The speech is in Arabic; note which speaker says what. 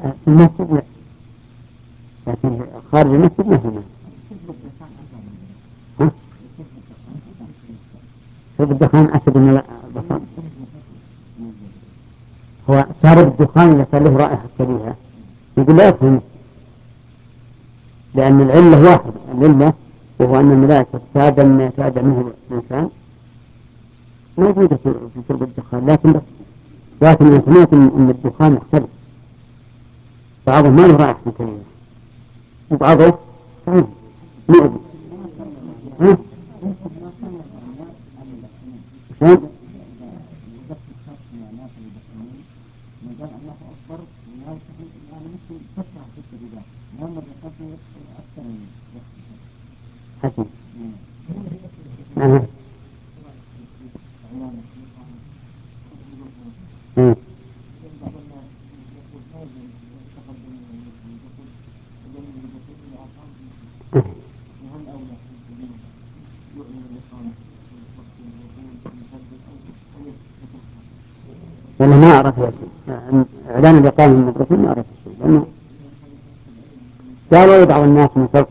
Speaker 1: في المسجد لا، لكن خارج المسجد ما هنا. شرب الدخان أكد من البصر. هو شارب الدخان إذا كان له رائحة كريهة يقول لا يفهم، لأن العلة واحدة، العلة وهو أن الملائكة تادى منه الإنسان موجودة في شرب الدخان، لكن أنا سمعت أن الدخان يختلف، بعضه ما له رائحة كريهة وبعضه مؤذي. حسن. أنا ما أعرف يا شيء إعلان الإقامة من المدرسة، ما أعرف شيء، لأنه قالوا بعض الناس من